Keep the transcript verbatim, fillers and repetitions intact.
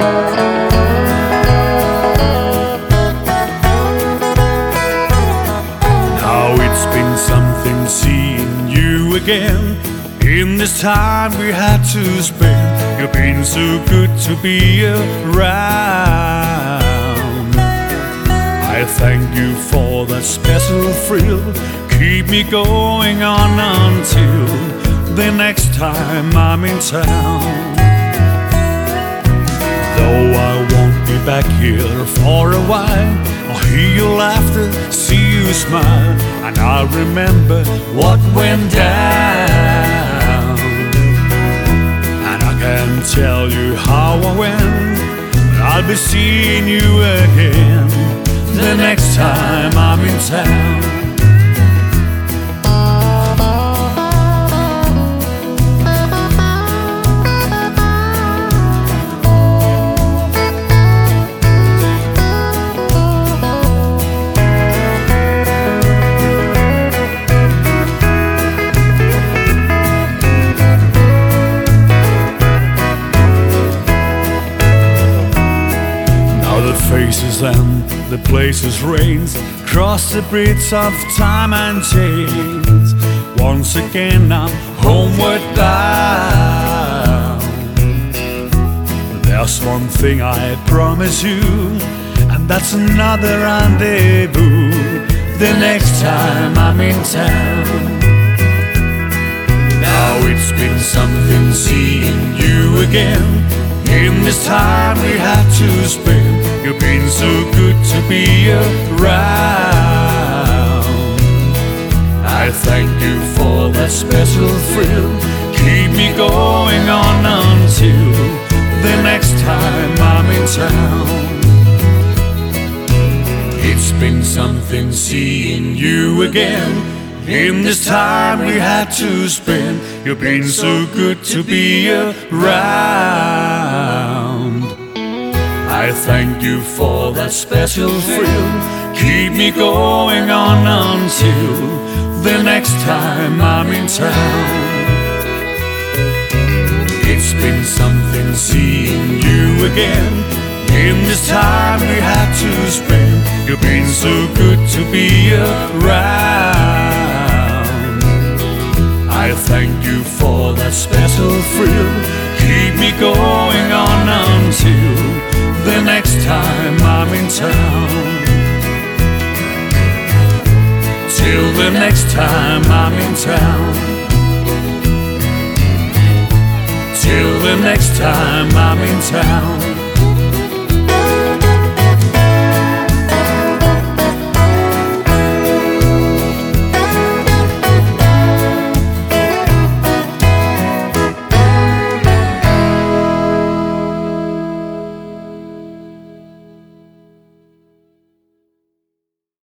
Now it's been something seeing you again. In this time we had to spend, you've been so good to be around. I thank you for that special thrill. Keep me going on until the next time I'm in town. Though I won't be back here for a while, I'll hear your laughter, see you smile, and I'll remember what went down. And I can't tell you how I went, but I'll be seeing you again the next time I'm in town. Faces and the places reigns, cross the bridge of time and change. Once again I'm homeward bound. There's one thing I promise you, and that's another rendezvous the next time I'm in town. Now it's been something seeing you again. In this time we had to spend, you've been so good to be around. I thank you for that special thrill. Keep me going on until the next time I'm in town. It's been something seeing you again. In this time we had to spend, you've been so good to be around. I thank you for that special thrill. Keep me going on until the next time I'm in town. It's been something seeing you again. In this time we had to spend, you've been so good to be around. I thank you for that special thrill. Keep me going on until the next time I'm in town. Till the next time I'm in town. Till the next time I'm in town.